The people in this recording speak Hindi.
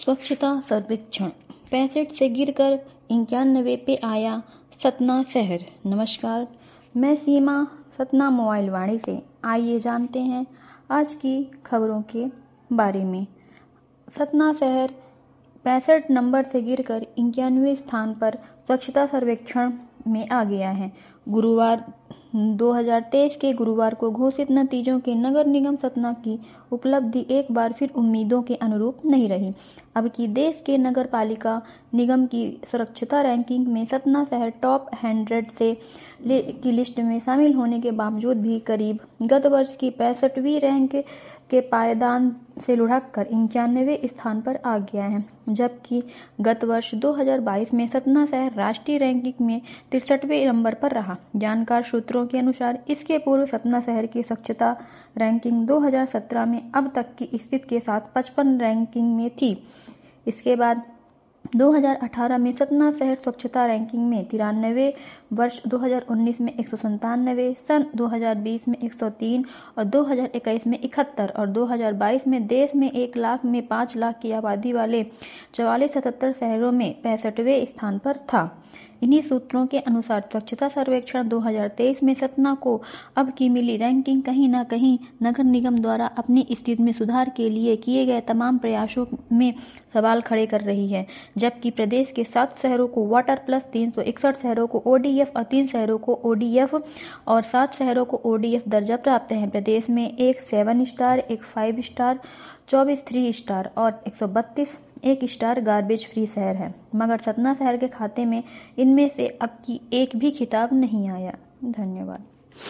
स्वच्छता सर्वेक्षण 65 से गिरकर 91 पे आया सतना शहर। नमस्कार, मैं सीमा सतना मोबाइल वाणी से। आइए जानते हैं आज की खबरों के बारे में। सतना शहर 65 नंबर से गिरकर 91वें स्थान पर स्वच्छता सर्वेक्षण में आ गया है। गुरुवार 2023 के गुरुवार को घोषित नतीजों के नगर निगम सतना की उपलब्धि एक बार फिर उम्मीदों के अनुरूप नहीं रही। अब की देश के नगर पालिका निगम की स्वच्छता रैंकिंग में सतना शहर टॉप 100 की लिस्ट में शामिल होने के बावजूद भी करीब गत वर्ष की 65वीं रैंक के पायदान से लुढ़ककर 91वें स्थान पर आ गया है, जबकि गत वर्ष 2022 में सतना शहर राष्ट्रीय रैंकिंग में 63वें नंबर पर रहा। जानकार सूत्रों के अनुसार इसके पूर्व सतना शहर की स्वच्छता रैंकिंग 2017 में अब तक की स्थिति के साथ 55 रैंकिंग में थी। इसके बाद 2018 में सतना शहर स्वच्छता रैंकिंग में 93, वर्ष 2019 में 197, सन 2020 में 103 और 2021 में 71 और 2022 में देश में 1 लाख में 5 लाख की आबादी वाले 44-77 शहरों में 65वें स्थान पर था। इन्हीं सूत्रों के अनुसार स्वच्छता सर्वेक्षण 2023 में सतना को अब की मिली रैंकिंग कहीं न कहीं नगर निगम द्वारा अपनी स्थिति में सुधार के लिए किए गए तमाम प्रयासों में सवाल खड़े कर रही है। जबकि प्रदेश के 7 शहरों को वाटर प्लस, 361 शहरों को ODF और 3 शहरों को ODF और 7 शहरों को ODF दर्जा प्राप्त है। प्रदेश में एक 7 स्टार, एक 5 स्टार, 24 3 स्टार और 132 1 स्टार गार्बेज फ्री शहर है, मगर सतना शहर के खाते में इनमें से अब की एक भी खिताब नहीं आया। धन्यवाद।